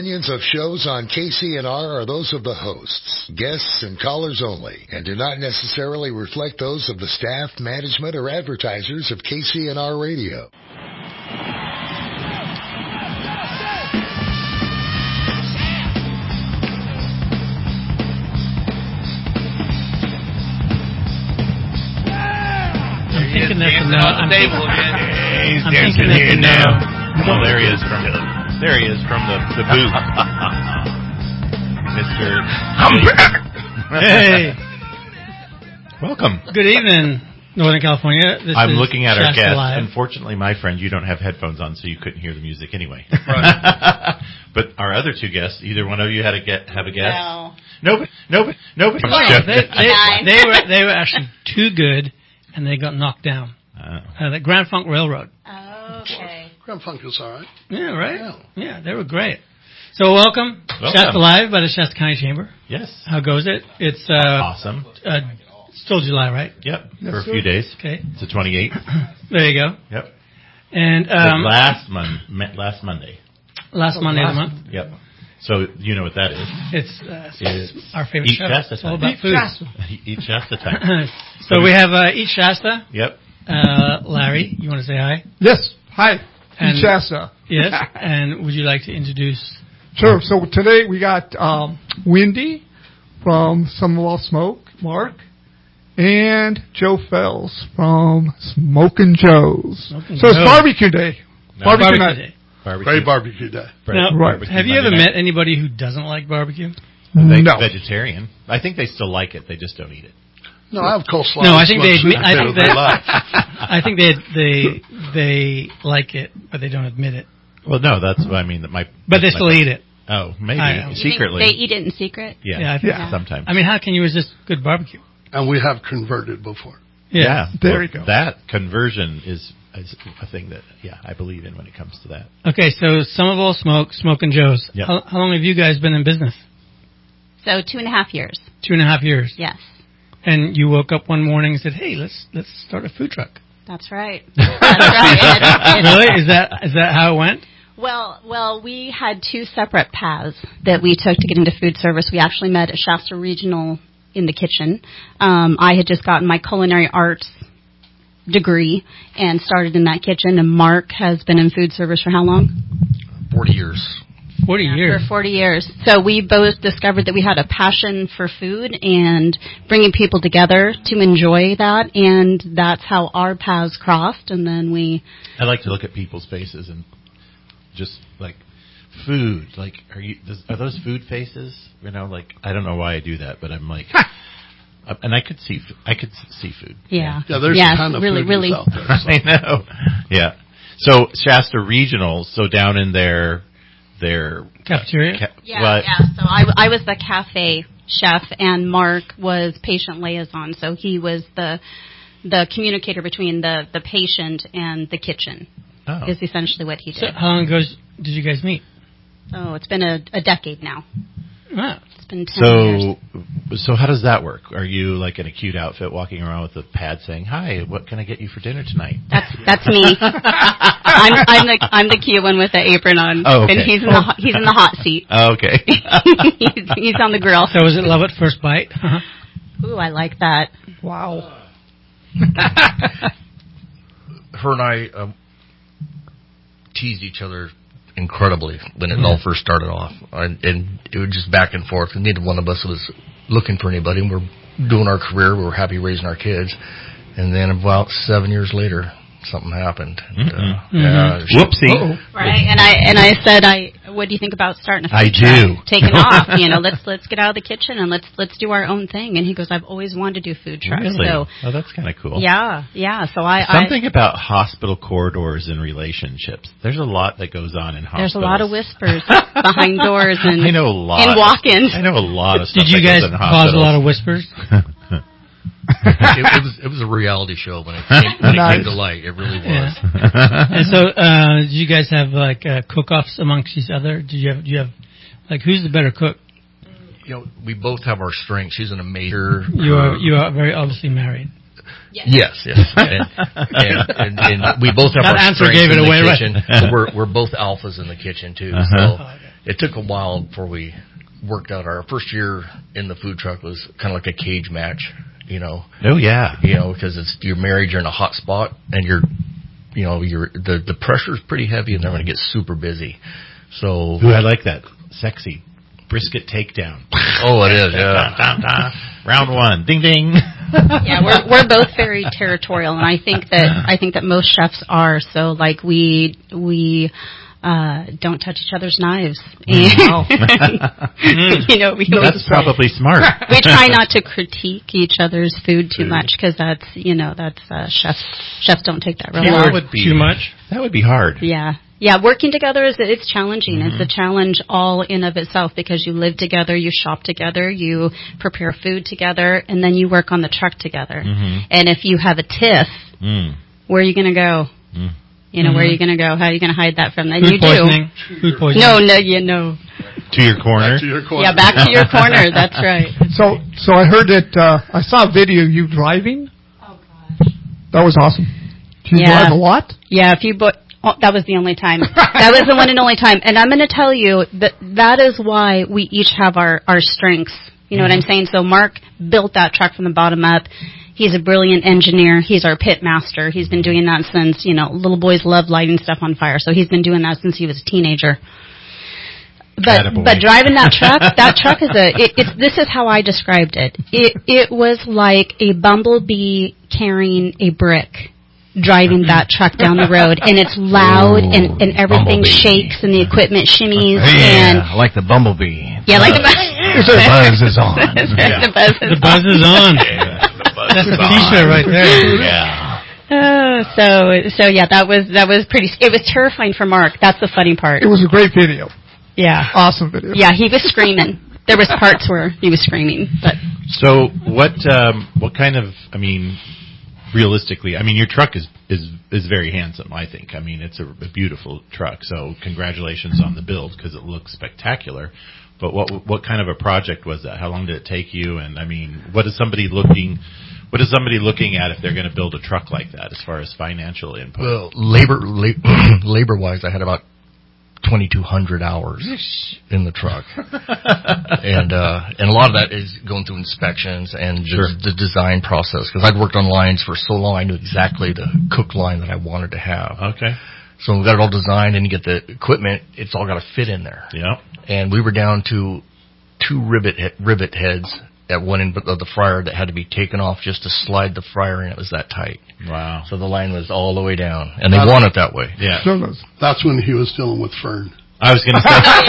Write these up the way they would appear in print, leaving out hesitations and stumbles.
Opinions of shows on KCNR are those of the hosts, guests, and callers only, and do not necessarily reflect those of the staff, management, or advertisers of KCNR Radio. I'm thinking that's a no. I'm thinking that's a no. Well, there he is from the booth. Mr. I'm back. Hey. Welcome. Good evening, Northern California. I'm looking at our Shasta guest. Live. Unfortunately, my friend, you don't have headphones on, so you couldn't hear the music anyway. Right. But our other two guests, either one of you have a guest? No. Nobody. They were actually too good, and they got knocked down. The Grand Funk Railroad. Oh, okay. Grand Funk is all right. Yeah, right? Yeah. Yeah, they were great. So welcome. Shasta Live by the Shasta County Chamber. Yes. How goes it? It's awesome. Still July, right? Yep. For a few days. Okay. It's the 28th. There you go. Yep. And last Monday. Last Monday of the month. Yep. So you know what that is. It's our favorite Eat show. Shasta It's all time. about food. Eat Shasta time. So we have Eat Shasta. Yep. Larry, you want to say hi? Yes. Hi. And- Shasta. Yes. And would you like to introduce? Sure. So today we got Wendy from Summerwell Smoke, Mark, and Joe Fells from Smokin' Joe's. It's barbecue day. No. Barbecue night. Day. Great barbecue day. Now, Right. have you ever met anybody who doesn't like barbecue? No. Vegetarian. I think they still like it. They just don't eat it. No, I have coleslaw. No, I think they admit. I I think they like it, but they don't admit it. Well, no, that's what I mean. But they still eat it. Oh, maybe I know. secretly. They eat it in secret? Yeah, I think Yeah. sometimes. I mean, how can you resist good barbecue? And we have converted before. Yeah, There you go. That conversion is a thing that I believe in when it comes to that. Okay, so Summerville Smokin' Joe's. Yep. How long have you guys been in business? So 2.5 years. 2.5 years. Yes. And you woke up one morning and said, "Hey, let's start a food truck." That's right. That's right. Really? Is that how it went? Well, we had two separate paths that we took to get into food service. We actually met at Shasta Regional in the kitchen. I had just gotten my culinary arts degree and started in that kitchen, and Mark has been in food service for how long? 40 years. 40 years. For 40 years. So we both discovered that we had a passion for food and bringing people together to enjoy that, and that's how our paths crossed, and then I like to look at people's faces and just like food. Like, are those food faces? You know, like I don't know why I do that, but I'm like, and I could see food. Yeah. Yeah, there's a ton of really. food out there. So. I know. Yeah. So Shasta Regional. So down in their Cafeteria? Yeah. So I was the cafe chef, and Mark was patient liaison. So he was the communicator between the patient and the kitchen. Oh. Is essentially what he did. So how long ago did you guys meet? Oh, it's been a decade now. Wow. It's been 10 years. So how does that work? Are you like in a cute outfit walking around with a pad saying, "Hi, what can I get you for dinner tonight?" That's me. I'm the cute one with the apron on, oh, okay. and he's in the hot seat. Oh, okay. he's on the grill. So was it love at first bite? Ooh, I like that. Wow. Her and I teased each other incredibly when it all first started off. And it was just back and forth. And neither one of us was looking for anybody. And we're doing our career. We were happy raising our kids. And then about 7 years later, something happened. And, Whoopsie. Right. And I said, what do you think about starting a food truck? Taking off, let's get out of the kitchen and let's do our own thing. And he goes, I've always wanted to do food trucks. Really? So, oh, that's kind of cool. Yeah. So something about hospital corridors and relationships. There's a lot that goes on in hospitals. There's a lot of whispers behind doors and I know a lot. And walk-ins. I know a lot of stuff. Did you guys cause a lot of whispers? it was a reality show when it came to light. It really was. Yeah. And so, did you guys have like cook-offs amongst each other? Do you have like who's the better cook? We both have our strengths. She's an amazing. You are very obviously married. Yes. And we both have that our answer strengths gave it in the away, kitchen. right? We're both alphas in the kitchen too. Uh-huh. So it took a while before we worked out. Our first year in the food truck was kind of like a cage match, you know. Oh yeah. You know, because you're married, you're in a hot spot, and the pressure's pretty heavy, and they're going to get super busy. So, I like that sexy brisket takedown. Oh, it is. Yeah. Round one, ding ding. Yeah, we're both very territorial, and I think that most chefs are. So, like, we don't touch each other's knives. Wow. That's probably smart. We try not to critique each other's food too much, because that's chefs don't take that real That hard. would be too much. That would be hard. Yeah. Working together it's challenging. Mm-hmm. It's a challenge all in of itself, because you live together, you shop together, you prepare food together, and then you work on the truck together. Mm-hmm. And if you have a tiff, where are you going to go? Where are you going to go? How are you going to hide that from them? Food poisoning. Food poisoning. No. To your corner. Back to your corner. Yeah, back to your corner. That's right. So I heard that I saw a video of you driving. Oh gosh. That was awesome. Do you drive a lot? Yeah, that was the only time. That was the one and only time. And I'm going to tell you that is why we each have our strengths. You know what I'm saying? So Mark built that truck from the bottom up. He's a brilliant engineer. He's our pit master. He's been doing that since, little boys love lighting stuff on fire. So he's been doing that since he was a teenager. But driving that truck is this is how I described it. It was like a bumblebee carrying a brick, driving that truck down the road, and it's loud and everything shakes and the equipment shimmies. And like the bumblebee. Yeah, like the buzz is on. The buzz is on. That's a T-shirt right there. Yeah. So yeah, that was pretty. It was terrifying for Mark. That's the funny part. It was a great video. Yeah. Awesome video. Yeah, he was screaming. There was parts where he was screaming. But so what kind of? I mean, realistically, your truck is very handsome. I think. It's a beautiful truck. So congratulations on the build, because it looks spectacular. But what kind of a project was that? How long did it take you? And what is somebody looking at if they're going to build a truck like that, as far as financial input? Well, labor wise, I had about 2,200 hours in the truck, and a lot of that is going through inspections and the design process. Because I'd worked on lines for so long, I knew exactly the cook line that I wanted to have. Okay. So we got it all designed, and you get the equipment; it's all got to fit in there. Yeah. And we were down to 2 rivet heads at one end of the fryer that had to be taken off just to slide the fryer in. It was that tight. Wow. So the line was all the way down, and they want it that way. Yeah. That's when he was dealing with Fern. I was going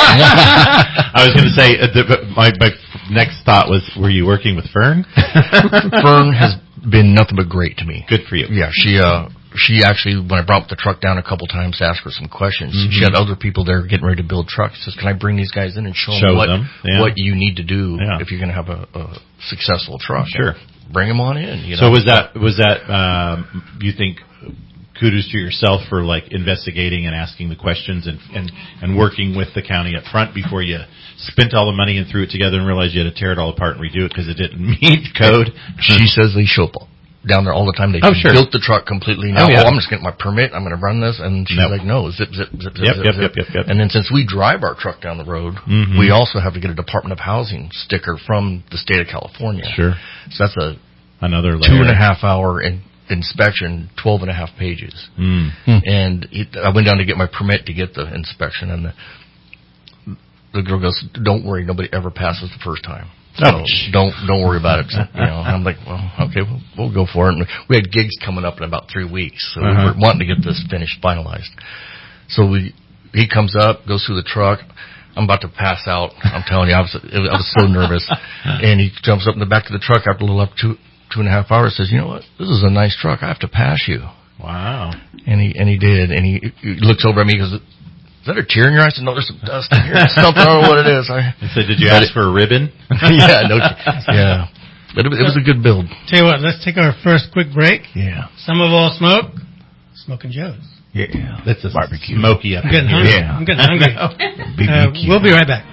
to say, my next thought was, were you working with Fern? Fern has been nothing but great to me. Good for you. Yeah, she actually, when I brought the truck down a couple times to ask her some questions, she had other people there getting ready to build trucks. She says, can I bring these guys in and show them what you need to do if you're going to have a successful truck? Sure. Bring them on in. So was that you think, kudos to yourself for investigating and asking the questions and working with the county up front before you spent all the money and threw it together and realized you had to tear it all apart and redo it because it didn't meet code? She says they show up down there all the time. They built the truck completely. Now, I'm just getting my permit. I'm going to run this. And she's like, no, zip. Yep. And then since we drive our truck down the road, we also have to get a Department of Housing sticker from the state of California. Sure. So that's another layer. 2.5 hour inspection, 12.5 pages. And I went down to get my permit to get the inspection, and the girl goes, don't worry, nobody ever passes the first time. So don't worry about it. And I'm like, well, okay, we'll go for it. And we had gigs coming up in about 3 weeks, so we were wanting to get this finished, finalized. So he comes up, goes through the truck. I'm about to pass out. I'm telling you, I was so nervous. And he jumps up in the back of the truck after a little up 2.5 hours. Says, you know what? This is a nice truck. I have to pass you. Wow. And he did. And he looks over at me and goes, is that a tear in your eye? I said, no, there's some dust in here. Something, I don't know what it is. I said, did you ask for a ribbon? Yeah. But it was a good build. Tell you what, let's take our first quick break. Yeah. Some of all smoke. Smoking Joe's. Yeah. That's a barbecue. Smoky up I'm getting hungry. Yeah. I'm getting hungry. We'll be right back.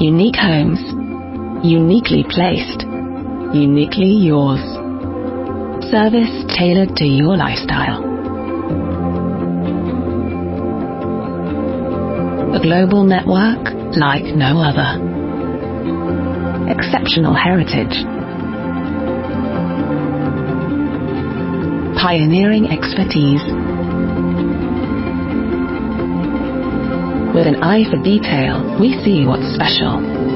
Unique homes, uniquely placed, uniquely yours. Service tailored to your lifestyle. A global network like no other. Exceptional heritage. Pioneering expertise. With an eye for detail, we see what's special.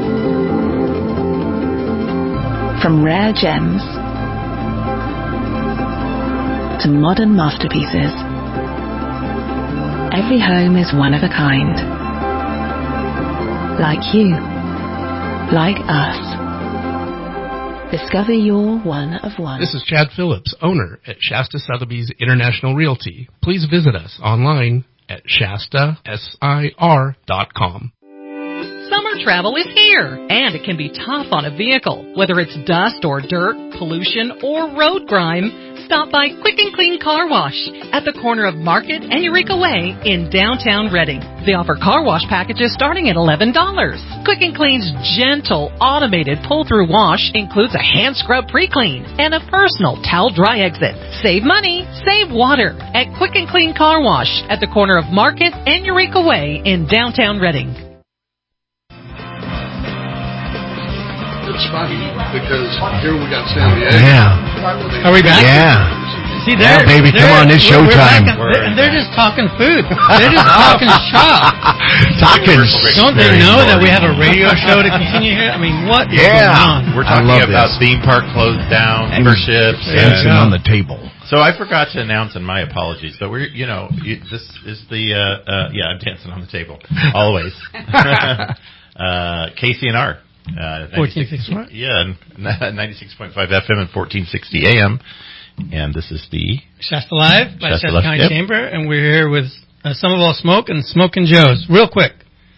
From rare gems to modern masterpieces, every home is one of a kind. Like you, like us. Discover your one of one. This is Chad Phillips, owner at Shasta Sotheby's International Realty. Please visit us online at shastasir.com. Summer travel is here, and it can be tough on a vehicle. Whether it's dust or dirt, pollution, or road grime, stop by Quick and Clean Car Wash at the corner of Market and Eureka Way in downtown Reading. They offer car wash packages starting at $11. Quick and Clean's gentle, automated pull-through wash includes a hand scrub pre-clean and a personal towel dry exit. Save money, save water at Quick and Clean Car Wash at the corner of Market and Eureka Way in downtown Reading. It's funny because here we got San Diego. Yeah. Are we back? Yeah. See, Yeah, baby, come on, it's we're showtime. back they're just talking food. They're just talking shop. Talking. Don't they know that we have a radio show to continue here? I mean, what is going on? We're I talking love about this. theme park closed down, memberships. Dancing on the table. So I forgot to announce, and my apologies, but we're, this is the, I'm dancing on the table. Always. KCNR. 1460. Yeah, 96.5 FM and 1460 AM. And this is the Shasta Live by Shasta Shasta Live, County yep. Chamber, and we're here with Some of All Smoke and Smokin' Joe's. Real quick,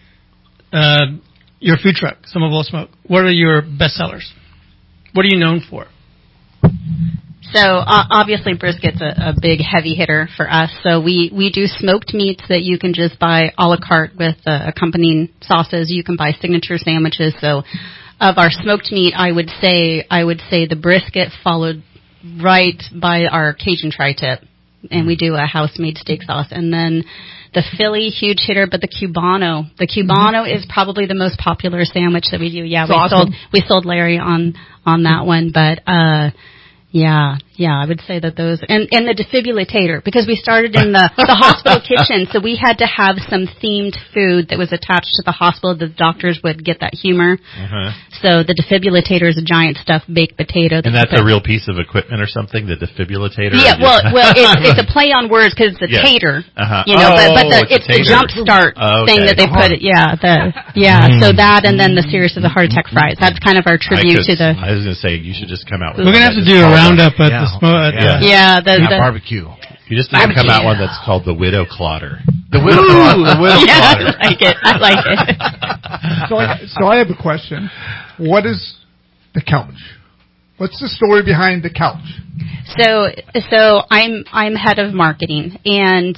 your food truck, Some of All Smoke. What are your best sellers? What are you known for? So obviously brisket's a big heavy hitter for us. So we do smoked meats that you can just buy a la carte with accompanying sauces. You can buy signature sandwiches. So of our smoked meat, I would say the brisket followed right by our Cajun tri-tip, and we do a house-made steak sauce. And then the Philly, huge hitter, but the Cubano. The Cubano is probably the most popular sandwich that we do. Yeah, we sold Larry on that one, but Yeah, I would say that those, and the defibrillator, because we started in the hospital kitchen, so we had to have some themed food that was attached to the hospital. The doctors would get that humor. So the defibrillator is a giant stuffed baked potato. And that's a real piece of equipment or something, the defibrillator? Yeah, well, it's a play on words because it's a tater, but it's the jump start thing that they put it. So that, and then the Serious of the Heart Attack fries. That's kind of our tribute to the. I was going to say, you should just come out with We're going to have to do a roundup at the smoke. The barbecue. You just need to come out one that's called the Widow Clotter. The Widow Clotter. I like it. So I have a question. What is the couch? What's the story behind the couch? So I'm head of marketing, and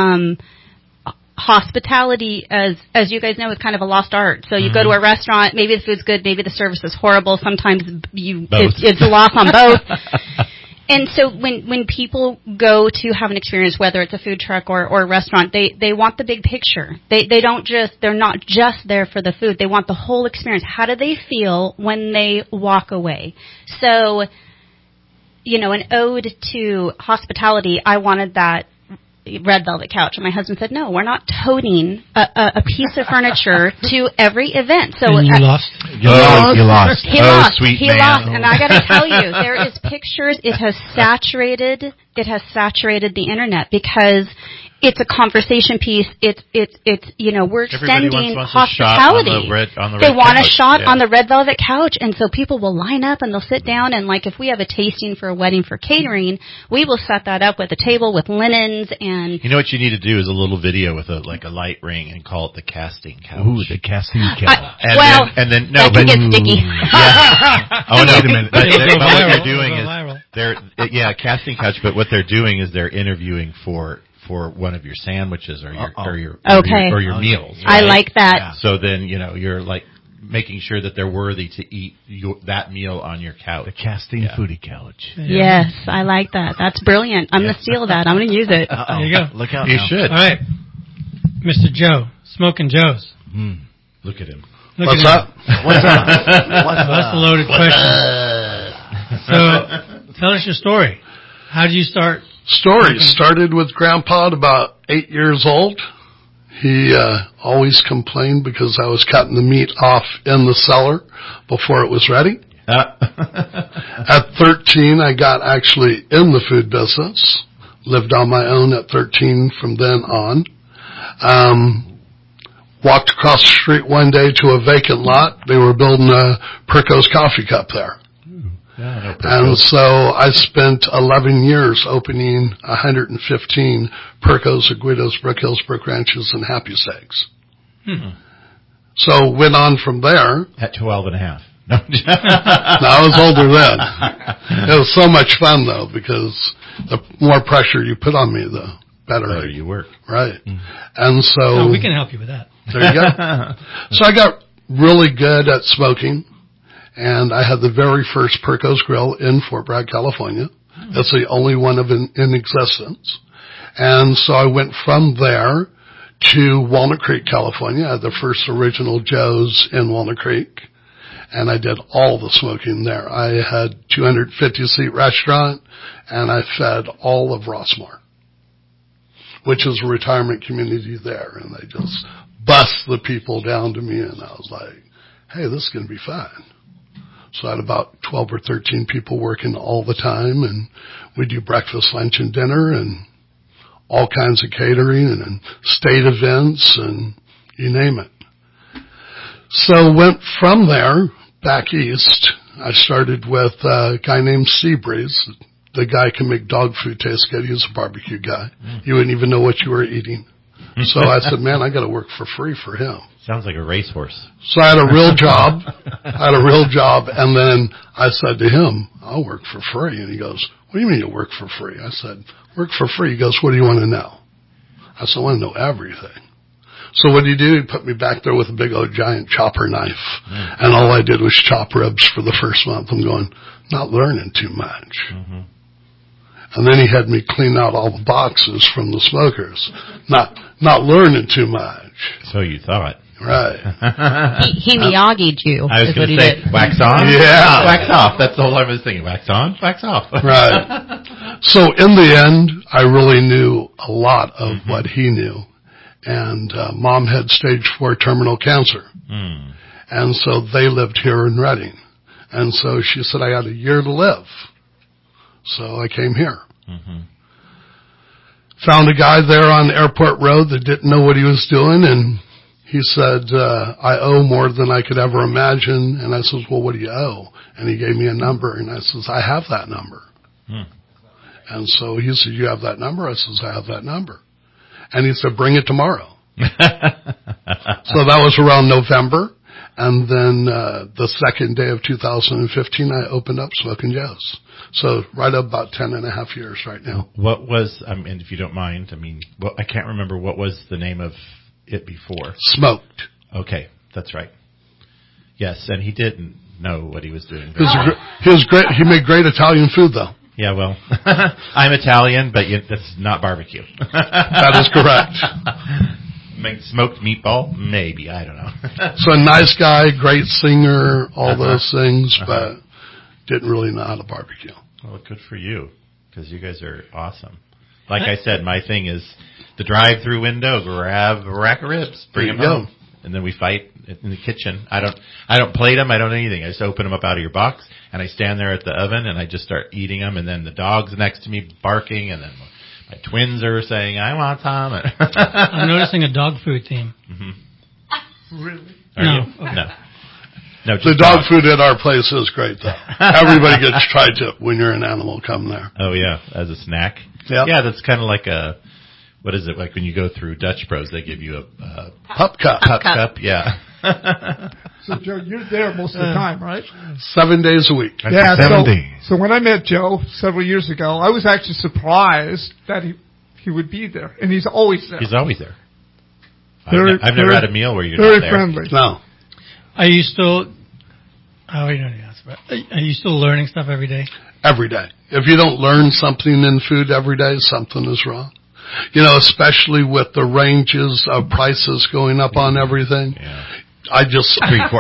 hospitality, as you guys know, is kind of a lost art. So you go to a restaurant, maybe the food's good, maybe the service is horrible. Sometimes it's a loss on both. And so when people go to have an experience, whether it's a food truck or a restaurant, they want the big picture. They're not just there for the food. They want the whole experience. How do they feel when they walk away? So, an ode to hospitality, I wanted that red velvet couch, and my husband said, "No, we're not toting a piece of furniture to every event." So and you lost. You lost. He lost. Sweet He man. lost, and I got to tell you, there is pictures. It has saturated the internet because it's a conversation piece. It's we're extending hospitality. They want a shot on the red velvet couch, and so people will line up and they'll sit down, and like if we have a tasting for a wedding for catering, we will set that up with a table with linens and. You know what you need to do is a little video with a light ring and call it the casting couch. Ooh, the casting couch. And then that can get sticky. Yeah. Oh no, wait a minute. But what they're doing is casting couch. But what they're doing is they're interviewing for one of your sandwiches or your meals. Right? I like that. So then you're like making sure that they're worthy to eat that meal on your couch. The Casting Foodie Couch. Yeah. Yes, I like that. That's brilliant. I'm going to steal that. I'm going to use it. There you go. Look out! You now. should. All right, Mr. Joe, Smoking Joe's. Look at him. What's up? What's up? That's a loaded question. So, tell us your story. How did you start? Story started with Grandpa at about 8 years old. He always complained because I was cutting the meat off in the cellar before it was ready. At 13, I got actually in the food business. Lived on my own at 13 from then on. Walked across the street one day to a vacant lot. They were building a Perco's coffee cup there. And so I spent 11 years opening 115 Perco's, Aguitos, Brook Hills, Brook Ranches, and Happy Steaks. So went on from there. At 12 and a half. No, I was older then. It was so much fun, though, because the more pressure you put on me, the better you work. Right. And so... we can help you with that. There you go. So I got really good at smoking. And I had the very first Perco's Grill in Fort Bragg, California. It's the only one in existence. And so I went from there to Walnut Creek, California. I had the first original Joe's in Walnut Creek. And I did all the smoking there. I had 250-seat restaurant, and I fed all of Rossmore, which is a retirement community there. And they just bust the people down to me, and I was like, hey, this is going to be fun. So I had about 12 or 13 people working all the time, and we do breakfast, lunch, and dinner, and all kinds of catering, and state events, and you name it. So went from there back east. I started with a guy named Seabreeze. The guy can make dog food taste good. He's a barbecue guy. You wouldn't even know what you were eating. So I said, man, I got to work for free for him. Sounds like a racehorse. So I had a real job. And then I said to him, I'll work for free. And he goes, what do you mean you work for free? I said, work for free. He goes, what do you want to know? I said, I want to know everything. So what did he do? He put me back there with a big old giant chopper knife. And all I did was chop ribs for the first month. I'm going, not learning too much. And then he had me clean out all the boxes from the smokers. Not learning too much. So you thought. Right. He Miyagi'd you. I was going to say, wax on? Yeah. Wax off. That's all I was thinking. Wax on, wax off. Right. So in the end, I really knew a lot of what he knew. And Mom had stage 4 terminal cancer. And so they lived here in Redding. And so she said, I had a year to live. So I came here. Found a guy there on the airport road that didn't know what he was doing, and he said, I owe more than I could ever imagine. And I says, well, what do you owe? And he gave me a number, and I says, I have that number. And so he said, you have that number? I says, I have that number. And he said, bring it tomorrow. So that was around November. And then the second day of 2015, I opened up Smoking Joe's. So right about 10 and a half years right now. What was, and if you don't mind, I can't remember, what was the name of it before? Smoked. Okay, that's right. Yes, and he didn't know what he was doing. He was great. He made great Italian food, though. Yeah, well, I'm Italian, but that's not barbecue. That is correct. Make smoked meatball? Maybe. I don't know. So a nice guy, great singer, all those things, but didn't really know how to barbecue. Well, good for you, because you guys are awesome. Like I said, my thing is the drive-through window, grab a rack of ribs, bring them home, and then we fight in the kitchen. I don't plate them. I don't anything. I just open them up out of your box, and I stand there at the oven, and I just start eating them, and then the dog's next to me barking, and then my twins are saying, I want some. I'm noticing a dog food theme. Really? Are you? Okay. No, the dog food at our place is great, though. Everybody gets tri-tip when you're an animal come there. Oh, yeah, as a snack? Yeah. Yeah, that's kind of like what is it, like when you go through Dutch Bros, they give you a pup cup. Pup cup, yeah. So, Joe, you're there most of the time, right? 7 days a week. Yeah, 7 days. So when I met Joe several years ago, I was actually surprised that he would be there, and he's always there. He's always there. I've never had a meal where you're not there. Very friendly. No. Are you still? Oh, you don't answer. But are you still learning stuff every day? Every day. If you don't learn something in food every day, something is wrong. You know, especially with the ranges of prices going up on everything. Yeah. I just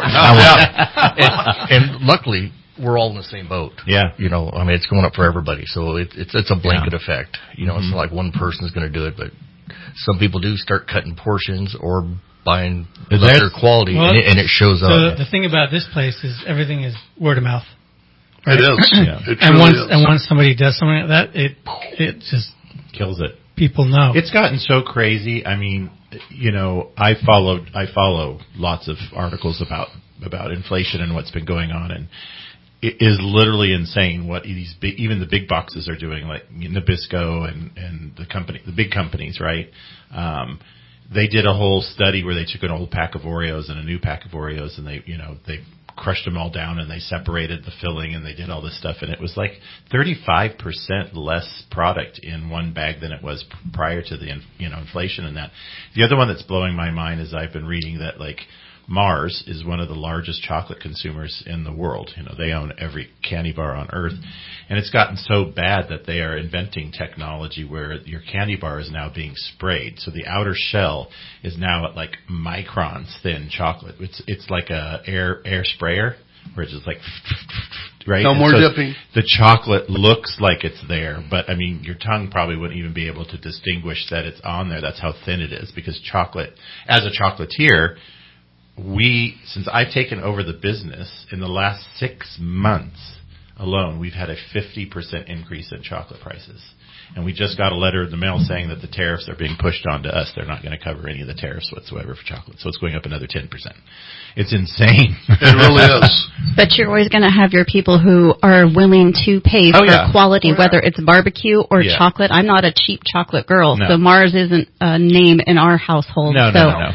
and luckily we're all in the same boat. Yeah. You know, I mean, it's going up for everybody, so it's a blanket effect. You know, it's not like one person's going to do it, but some people do start cutting portions or buying lesser quality, and it shows up. The thing about this place is everything is word of mouth. Right? It is. Yeah. It truly is. And once somebody does something like that, it just kills it. People know. It's gotten so crazy. I mean, you know, I follow lots of articles about inflation and what's been going on, and it is literally insane what even the big boxes are doing, like Nabisco and the big companies, right? They did a whole study where they took an old pack of Oreos and a new pack of Oreos, and they crushed them all down and they separated the filling and they did all this stuff, and it was like 35% less product in one bag than it was prior to the inflation and that. The other one that's blowing my mind is I've been reading that like Mars is one of the largest chocolate consumers in the world. You know, they own every candy bar on earth, and it's gotten so bad that they are inventing technology where your candy bar is now being sprayed. So the outer shell is now at like microns thin chocolate. It's like a air sprayer where it's just like, right? No more dipping. The chocolate looks like it's there, but I mean, your tongue probably wouldn't even be able to distinguish that it's on there. That's how thin it is, because chocolate, as a chocolatier, since I've taken over the business, in the last 6 months alone, we've had a 50% increase in chocolate prices. And we just got a letter in the mail saying that the tariffs are being pushed onto us. They're not going to cover any of the tariffs whatsoever for chocolate. So it's going up another 10%. It's insane. It really is. But you're always going to have your people who are willing to pay for quality, whether it's barbecue or chocolate. I'm not a cheap chocolate girl, so Mars isn't a name in our household. No.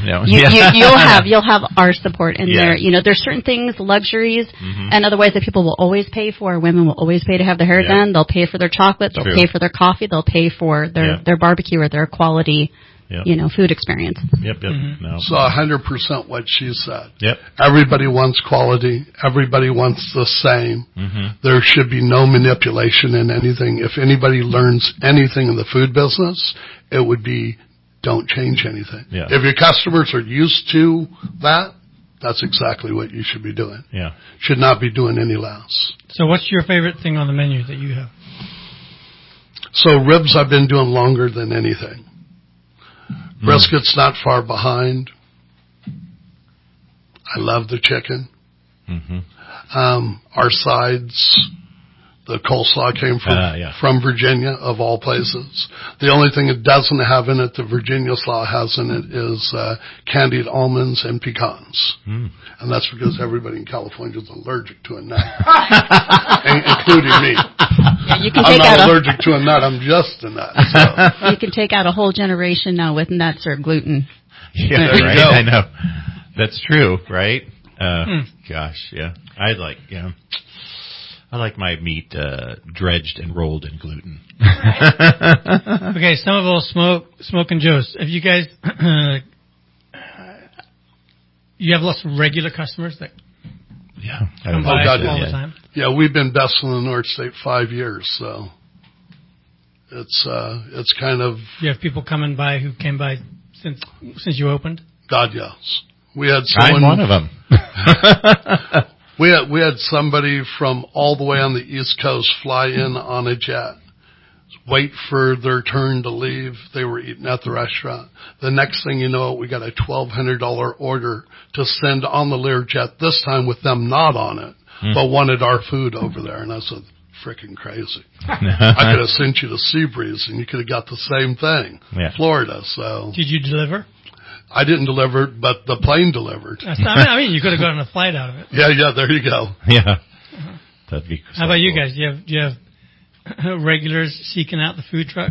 You'll have our support in there. You know, there's certain things, luxuries, and otherwise that people will always pay for. Women will always pay to have their hair done. They'll pay for their chocolate. They'll pay for their coffee. They'll pay for their barbecue or their quality. Food experience. No. So 100% what she said. Yep. Everybody wants quality. Everybody wants the same. There should be no manipulation in anything. If anybody learns anything in the food business, it would be don't change anything. Yeah. If your customers are used to that, that's exactly what you should be doing. Yeah. Should not be doing any less. So what's your favorite thing on the menu that you have? So ribs I've been doing longer than anything. Brisket's not far behind. I love the chicken. Our sides, the coleslaw came from Virginia, of all places. The only thing it doesn't have in it, the Virginia slaw has in it, is candied almonds and pecans. And that's because everybody in California is allergic to a nut, including me. I'm not allergic to a nut. I'm just a nut. So. You can take out a whole generation now with nuts or gluten. Yeah, right. I know. That's true, right? Gosh, yeah. I like my meat dredged and rolled in gluten. Okay, Somerville Smoking Joe's. Have you guys? You have lots of regular customers that come by all the time. Yeah, we've been best in the North State 5 years, so it's kind of. You have people coming by who came by since you opened. God, yes. We had someone. I'm one of them. We had somebody from all the way on the East Coast fly in on a jet, wait for their turn to leave. They were eating at the restaurant. The next thing you know, we got a $1,200 order to send on the Learjet, this time with them not on it, but wanted our food over there. And I said, freaking crazy. I could have sent you to Seabreeze and you could have got the same thing. Florida, so. Did you deliver? I didn't deliver it, but the plane delivered. I mean, you could have gotten a flight out of it. Yeah, there you go. Yeah. That'd be How about you guys? Do you have regulars seeking out the food truck?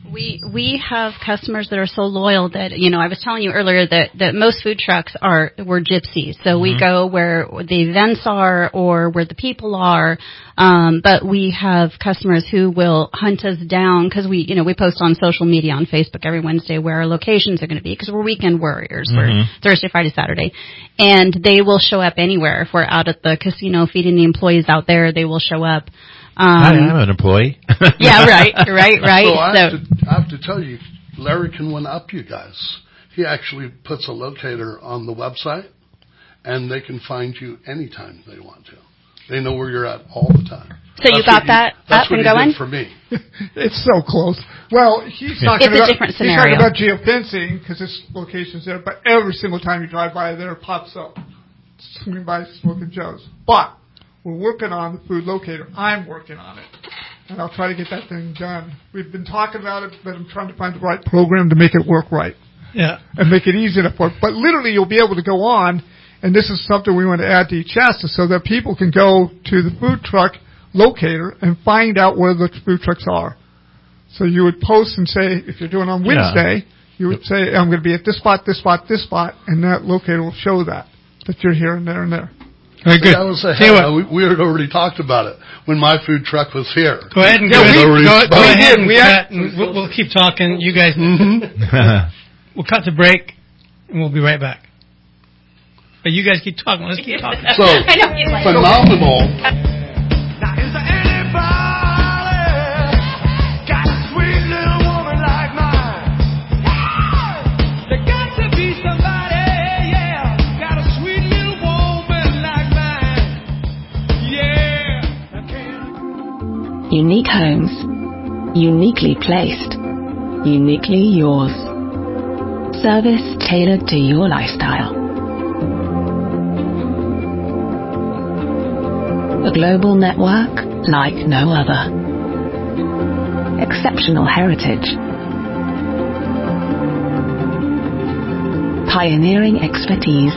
We have customers that are so loyal that, I was telling you earlier that most food trucks were gypsies. So we go where the events are or where the people are. But we have customers who will hunt us down because we post on social media on Facebook every Wednesday where our locations are going to be because we're weekend warriors. We're Thursday, Friday, Saturday. And they will show up anywhere. If we're out at the casino feeding the employees out there, they will show up. Hi, I'm an employee. Yeah, right. So I have to tell you, Larry can one-up you guys. He actually puts a locator on the website, and they can find you anytime they want to. They know where you're at all the time. So you got that up and going? That's what he did for me. It's so close. Well, he's talking it's a different scenario. He's talking about geofencing because this location's there, but every single time you drive by there, it pops up. Swing by Smoking Joe's. But we're working on the food locator. I'm working on it. And I'll try to get that thing done. We've been talking about it, but I'm trying to find the right program to make it work right. Yeah. And make it easy to work. But literally, you'll be able to go on, and this is something we want to add to East Shasta so that people can go to the food truck locator and find out where the food trucks are. So you would post and say, if you're doing on Wednesday, you would say, I'm going to be at this spot, this spot, this spot, and that locator will show that you're here and there and there. Very good. I was saying, we had already talked about it when my food truck was here. Go ahead and go ahead and cut, and we'll keep talking. You guys, we'll cut to break, and we'll be right back. But you guys keep talking. Let's keep talking. So, phenomenal. Unique homes, uniquely placed, uniquely yours. Service tailored to your lifestyle. A global network like no other. Exceptional heritage. Pioneering expertise.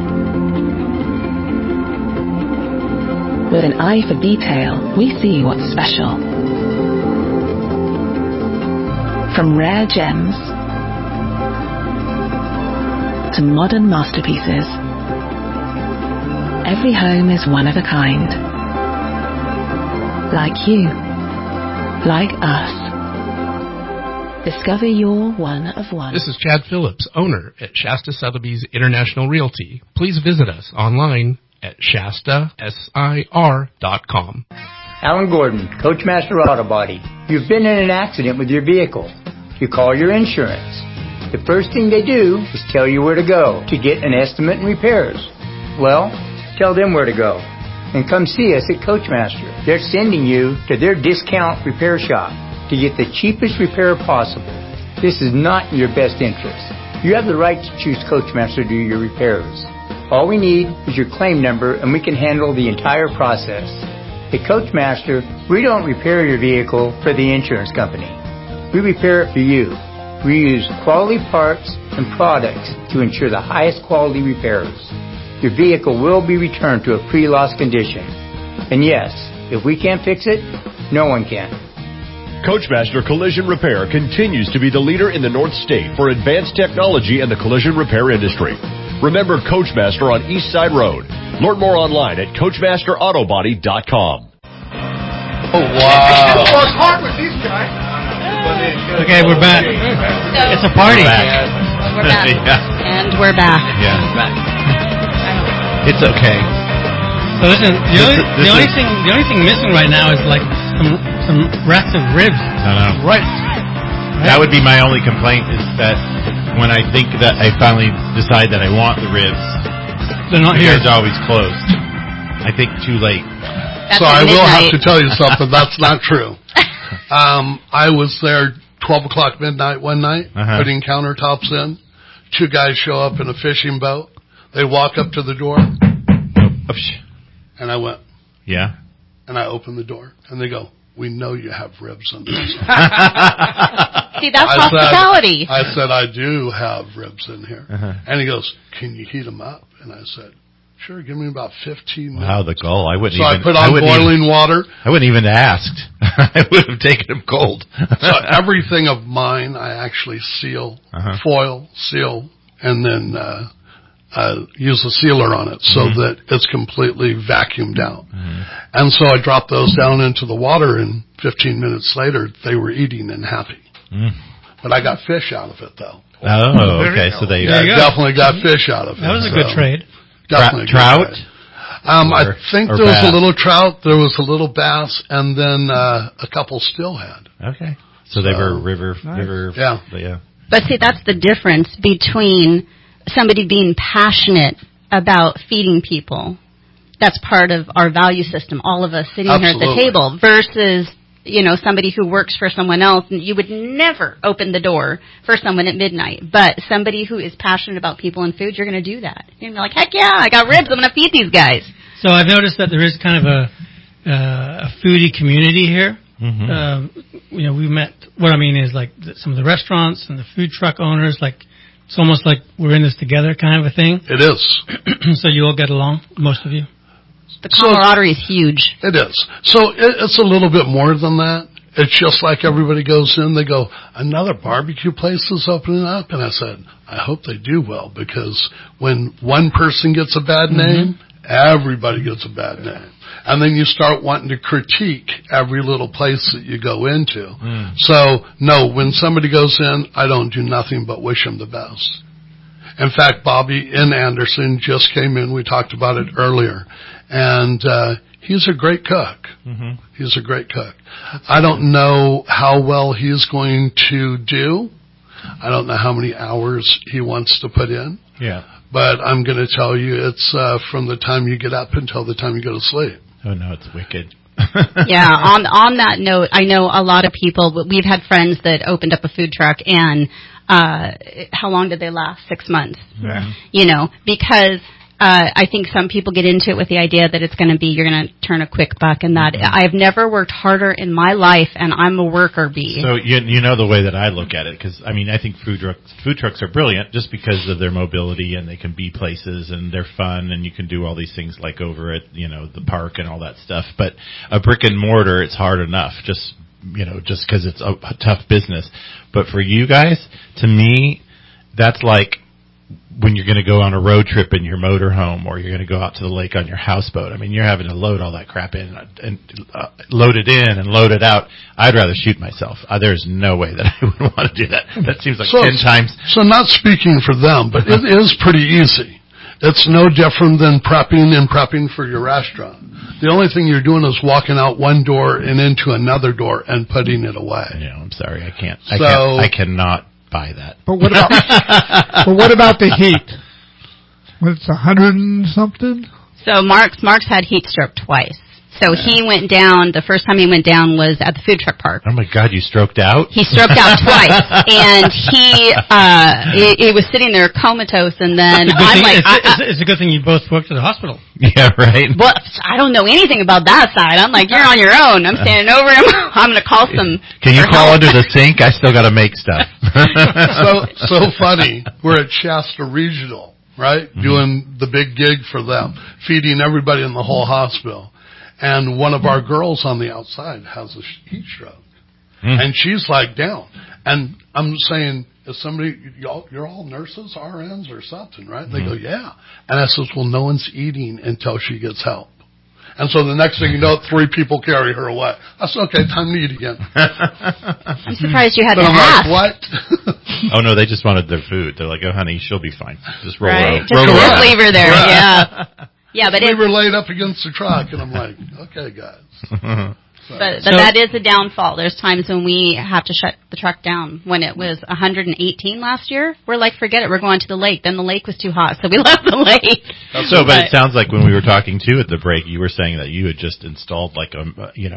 With an eye for detail, we see what's special. From rare gems to modern masterpieces, every home is one of a kind. Like you, like us. Discover your one of one. This is Chad Phillips, owner at Shasta Sotheby's International Realty. Please visit us online at ShastaSIR.com. Alan Gordon, Coachmaster Auto Body. You've been in an accident with your vehicle. You call your insurance. The first thing they do is tell you where to go to get an estimate and repairs. Well, tell them where to go. And come see us at Coachmaster. They're sending you to their discount repair shop to get the cheapest repair possible. This is not in your best interest. You have the right to choose Coachmaster to do your repairs. All we need is your claim number, and we can handle the entire process. At Coachmaster, we don't repair your vehicle for the insurance company. We repair it for you. We use quality parts and products to ensure the highest quality repairs. Your vehicle will be returned to a pre-loss condition. And yes, if we can't fix it, no one can. Coachmaster Collision Repair continues to be the leader in the North State for advanced technology in the collision repair industry. Remember Coachmaster on East Side Road. Learn more online at CoachmasterAutobody.com. Oh, wow. Work hard with these guys. Okay, we're back. It's a party. We're back. Yeah. And we're back. Yeah. It's okay. So listen, the only thing missing right now is like some rest of ribs. No. Right. That would be my only complaint is that when I think that I finally decide that I want the ribs, they're not here. It's always closed. I think too late. So I will have to tell you something. That's not true. I was there 12 o'clock midnight one night, putting countertops in. Two guys show up in a fishing boat. They walk up to the door. And I went. Yeah. And I opened the door. And they go, we know you have ribs in this. See, that's hospitality. I said, I do have ribs in here. And he goes, can you heat them up? And I said, sure, give me about 15 minutes. Wow, the goal. I put on boiling water. I wouldn't even asked. I would have taken them cold. So everything of mine, I actually seal, foil, seal, and then use a sealer on it so that it's completely vacuumed out. And so I dropped those down into the water, and 15 minutes later, they were eating and happy. But I got fish out of it, though. Oh, okay. So they definitely got fish out of it. That was a good trade. Definitely trout. I think there was bass. a little trout, there was a little bass, and then a couple steelhead. Okay. So they were river. Yeah. But see, that's the difference between somebody being passionate about feeding people. That's part of our value system, all of us sitting here at the table, versus, somebody who works for someone else, and you would never open the door for someone at midnight. But somebody who is passionate about people and food, you're going to do that. You're going to be like, heck yeah, I got ribs, I'm going to feed these guys. So I've noticed that there is kind of a foodie community here. We met, what I mean is like some of the restaurants and the food truck owners, like it's almost like we're in this together kind of a thing. It is. So you all get along, most of you? The camaraderie is huge. It is. So it's a little bit more than that. It's just like everybody goes in, they go, another barbecue place is opening up. And I said, I hope they do well, because when one person gets a bad name, everybody gets a bad name. And then you start wanting to critique every little place that you go into. So, no, when somebody goes in, I don't do nothing but wish them the best. In fact, Bobby in Anderson just came in. We talked about it earlier. And he's a great cook. He's a great cook. I don't know how well he's going to do. I don't know how many hours he wants to put in. Yeah. But I'm going to tell you, it's from the time you get up until the time you go to sleep. Oh, no, it's wicked. Yeah, on that note, I know a lot of people, we've had friends that opened up a food truck, and how long did they last? 6 months. Yeah. Because I think some people get into it with the idea that it's going to be, you're going to turn a quick buck, and that I've never worked harder in my life, and I'm a worker bee. So you know the way that I look at it, because I mean I think food trucks are brilliant just because of their mobility, and they can be places, and they're fun, and you can do all these things like over at the park and all that stuff. But a brick and mortar, it's hard enough just because it's a tough business. But for you guys, to me, that's like when you're going to go on a road trip in your motorhome, or you're going to go out to the lake on your houseboat. I mean, you're having to load all that crap in and load it in and load it out. I'd rather shoot myself. There's no way that I would want to do that. That seems like 10 times. So not speaking for them, but it is pretty easy. It's no different than prepping for your restaurant. The only thing you're doing is walking out one door and into another door and putting it away. Yeah, I'm sorry. I can't. I cannot buy that. But what about the heat? When it's 100 and something? So Mark's had heat stroke twice. So he went down, the first time he went down was at the food truck park. Oh my God, you stroked out? He stroked out twice. And he was sitting there comatose, and then I'm like... It's a good thing you both worked at the hospital. Yeah, right. Well, I don't know anything about that side. I'm like, you're on your own. I'm standing over him. I'm going to call some... Can you crawl under the sink? I still got to make stuff. So funny. We're at Shasta Regional, right? Doing the big gig for them, feeding everybody in the whole hospital. And one of our girls on the outside has a heat stroke. And she's like down. And I'm saying, is somebody, you're all nurses, RNs or something, right? And they go, yeah. And I says, well, no one's eating until she gets help. And so the next thing you know, 3 people carry her away. I said, okay, time to eat again. I'm surprised you had to ask. Like, what? Oh, no, they just wanted their food. They're like, oh, honey, she'll be fine. Just roll right? over. Just leave her there, yeah. Yeah, but we were laid up against the truck, and I'm like, okay, guys. But that is a downfall. There's times when we have to shut the truck down. When it was 118 last year, we're like, forget it, we're going to the lake. Then the lake was too hot, so we left the lake. But it sounds like when we were talking, too, at the break, you were saying that you had just installed like a,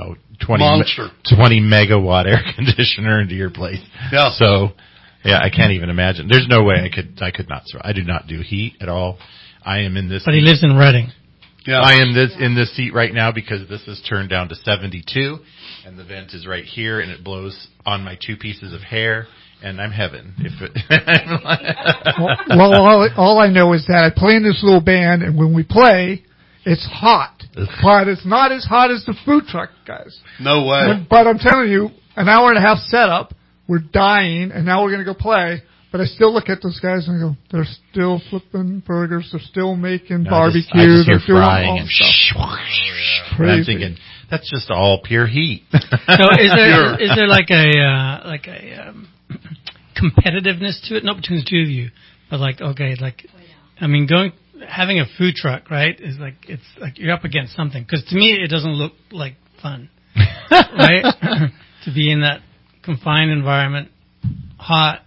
20 megawatt air conditioner into your place. Yeah. So, yeah, I can't even imagine. There's no way I could not survive. I do not do heat at all. I am in this. But he lives in Reading. Yeah. I am in this seat right now because this is turned down to 72, and the vent is right here, and it blows on my 2 pieces of hair, and I'm heaven. Well, all I know is that I play in this little band, and when we play, It's hot, but it's not as hot as the food truck guys. No way. But I'm telling you, an hour and a half setup, we're dying, and now we're going to go play. But I still look at those guys and go, they're still flipping burgers, they're still making barbecues, I just hear they're doing frying all and stuff. and I'm thinking that's just all pure heat. So is there like a competitiveness to it? Not between the two of you, but I mean, having a food truck, right? Is like it's like you're up against something. Because to me, it doesn't look like fun, right? To be in that confined environment, hot.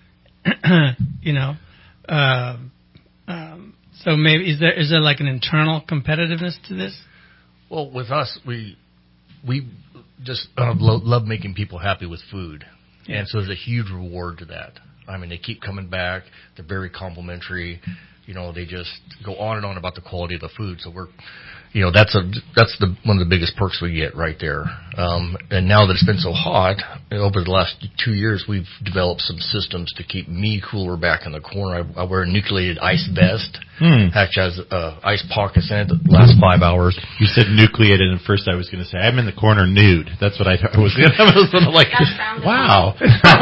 So maybe is there like an internal competitiveness to this? Well, with us, we just love making people happy with food, and so there's a huge reward to that. I mean, they keep coming back. They're very complimentary. They just go on and on about the quality of the food. So that's one of the biggest perks we get right there. And now that it's been so hot, over the last 2 years, we've developed some systems to keep me cooler back in the corner. I wear a nucleated ice vest. Actually has ice pockets in it that last 5 hours. You said nucleated, and first I was going to say, I'm in the corner nude. That's what I was going to like, wow.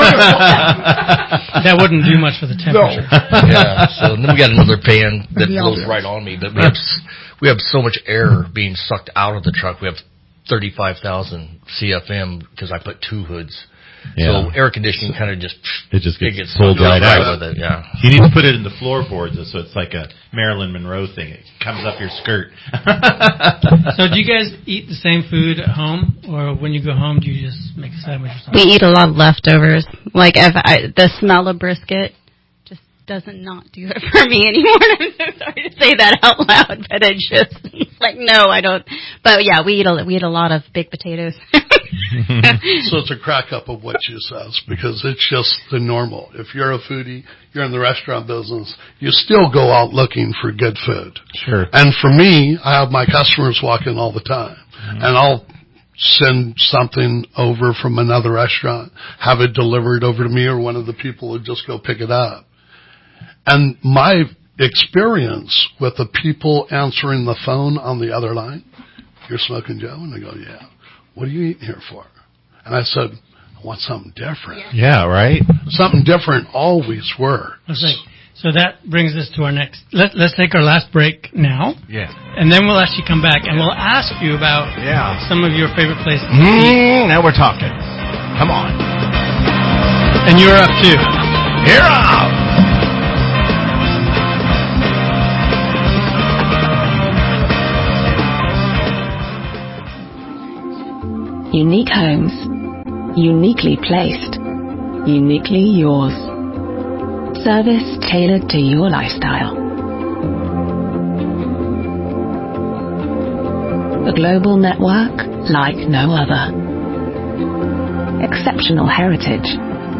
That wouldn't do much for the temperature. No. Yeah, so then we got another fan that blows right on me, but we have so much air being sucked out of the truck. We have 35,000 CFM because I put 2 hoods. Yeah. So air conditioning kind of just gets pulled right out with it. Yeah. You need to put it in the floorboards so it's like a Marilyn Monroe thing. It comes up your skirt. So do you guys eat the same food at home, or when you go home, do you just make a sandwich or something? We eat a lot of leftovers. Like the smell of brisket just doesn't not do it for me anymore. I'm so sorry to say that out loud, but it just like no, I don't. But yeah, we eat a lot of baked potatoes. So it's a crack up of what you says because it's just the normal. If you're a foodie, you're in the restaurant business, you still go out looking for good food. Sure. And for me, I have my customers walk in all the time, and I'll send something over from another restaurant, have it delivered over to me, or one of the people would just go pick it up. And my experience with the people answering the phone on the other line, you're Smoking Joe? And they go, yeah. What are you eating here for? And I said, I want something different. Yeah, right? Something different always works. So that brings us to our next. Let's take our last break now. Yeah. And then we'll actually come back and we'll ask you about some of your favorite places. Now we're talking. Come on. And you're up too. You're up. Unique homes, uniquely placed, uniquely yours. Service tailored to your lifestyle. A global network like no other. Exceptional heritage.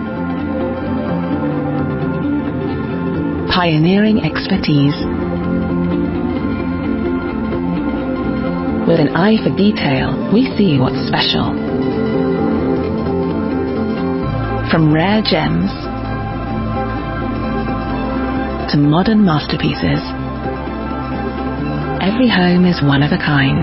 Pioneering expertise. With an eye for detail, we see what's special. From rare gems to modern masterpieces, every home is one of a kind.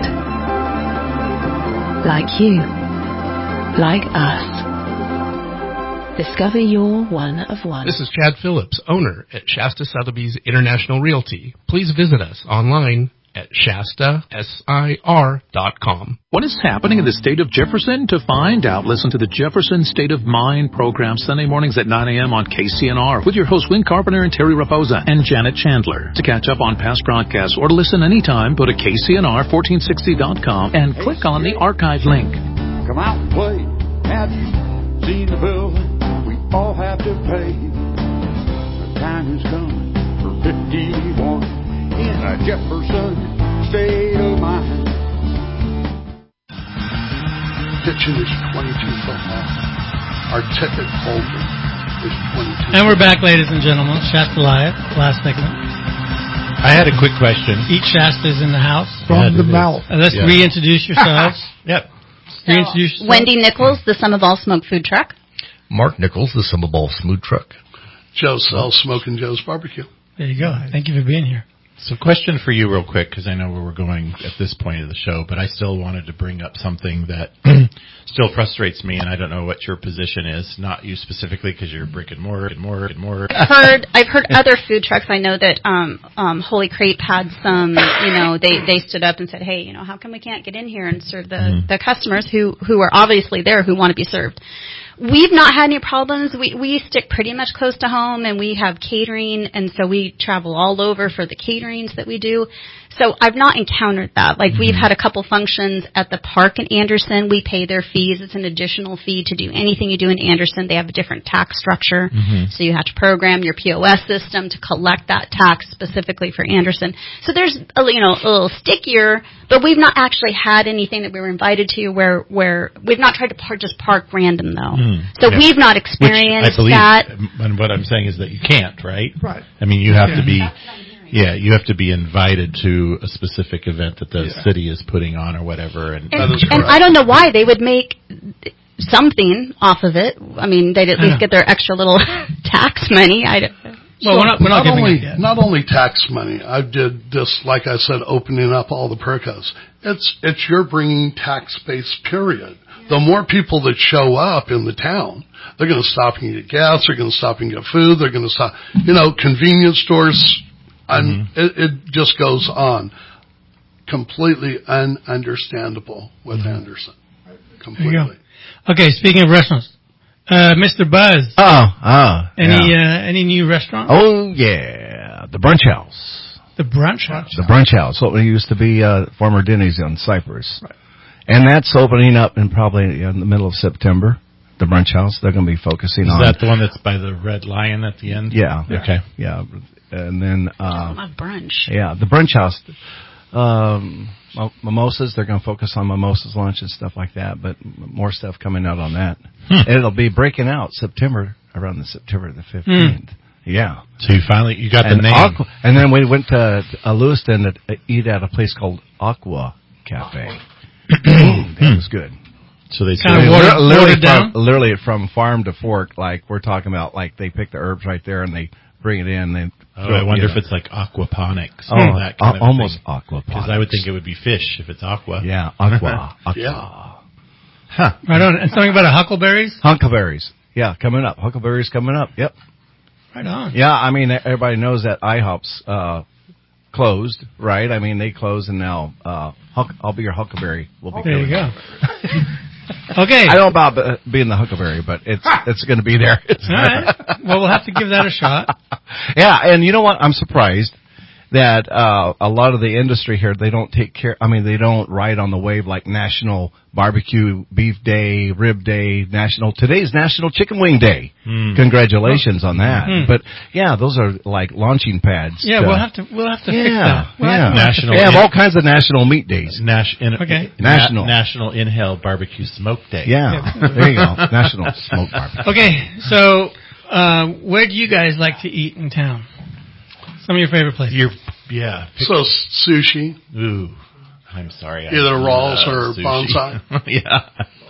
Like you, like us. Discover your one of one. This is Chad Phillips, owner at Shasta Sotheby's International Realty. Please visit us online at ShastaSIR.com. What is happening in the state of Jefferson? To find out, listen to the Jefferson State of Mind program Sunday mornings at 9 a.m. on KCNR with your hosts Win Carpenter and Terry Raposa and Janet Chandler. To catch up on past broadcasts or to listen anytime, go to KCNR1460.com and click on the archive link. Come out and play. Have you seen the building we all have to pay? The time is coming for 51. In a Jefferson state of mind. Kitchen is 22 foot long. Our ticket holder is 22. And we're back, ladies and gentlemen. Shasta Live, last segment. I had a quick question. Each Shasta is in the house. From the mouth. Let's reintroduce yourselves. Yep. Reintroduce yourselves. Wendy Nichols, the Sum of All Smoke Food Truck. Mark Nichols, the Sum of All Smooth Truck. Joe sells Smoking Joe's Barbecue. There you go. Thank you for being here. So question for you real quick, because I know where we're going at this point of the show, but I still wanted to bring up something that still frustrates me, and I don't know what your position is, not you specifically, because you're brick and mortar. I've heard other food trucks. I know that Holy Crepe had some, they stood up and said, hey, how come we can't get in here and serve the customers who are obviously there who want to be served? We've not had any problems. We stick pretty much close to home, and we have catering, and so we travel all over for the caterings that we do. So I've not encountered that. Like, we've had a couple functions at the park in Anderson. We pay their fees. It's an additional fee to do anything you do in Anderson. They have a different tax structure. So you have to program your POS system to collect that tax specifically for Anderson. So there's a little stickier, but we've not actually had anything that we were invited to where we've not tried to just park random, though. So we've not experienced that. And what I'm saying is that you can't, right? Right. I mean, you have to be... Yeah, you have to be invited to a specific event that the city is putting on or whatever. And I don't know why they would make something off of it. I mean, they'd at least get their extra little tax money. Not only tax money. I did this, like I said, opening up all the Percos. It's you're bringing tax base, period. The more people that show up in the town, they're going to stop and get gas. They're going to stop and get food. They're going to stop, convenience stores. It just goes on. Completely ununderstandable with Anderson. Completely. Okay, speaking of restaurants, Mr. Buzz. Any new restaurants? Oh, yeah. The Brunch House. The Brunch House? The Brunch House. What used to be former Denny's on Cypress. Right. And that's opening up in probably in the middle of September. The Brunch House. They're going to be focusing on... Is that the one that's by the Red Lion at the end? Yeah. Okay. Yeah. And then... I love brunch. Yeah, the Brunch House. Mimosas, they're going to focus on mimosas lunch and stuff like that, but more stuff coming out on that. And it'll be breaking out around September the 15th. Yeah. So you got the name. And then we went to Lewiston to eat at a place called Aqua Cafe. That was good. So they kind of watered down? Literally from farm to fork, like we're talking about, like they pick the herbs right there and they bring it in. I wonder if it's like aquaponics. Oh, that kind of almost thing. aquaponics. Because I would think it would be fish if it's aqua. Yeah, aqua. Yeah. Huh. Right on. And something about huckleberries? Huckleberries. Yeah, coming up. Huckleberries coming up. Yep. Right on. Yeah, I mean, everybody knows that IHOP's closed, right? I mean, they closed, and now I'll be your huckleberry. There you go. Okay. I don't know about being the huckleberry, but it's going to be there. All right. Well, we'll have to give that a shot. Yeah, and you know what? I'm surprised that a lot of the industry here, they don't take care. I mean, they don't ride on the wave like National Barbecue Beef Day, Rib Day, today's National Chicken Wing Day. Congratulations on that. But yeah, those are like launching pads. Yeah, we'll have to fix that. They have all kinds of national meat days. National Inhale Barbecue Smoke Day. Yeah. There you go. National Smoke Barbecue. Okay, so where do you guys like to eat in town? Some of your favorite places. So sushi. Ooh, I'm sorry. Either Raw's or sushi. Bonsai. Yeah.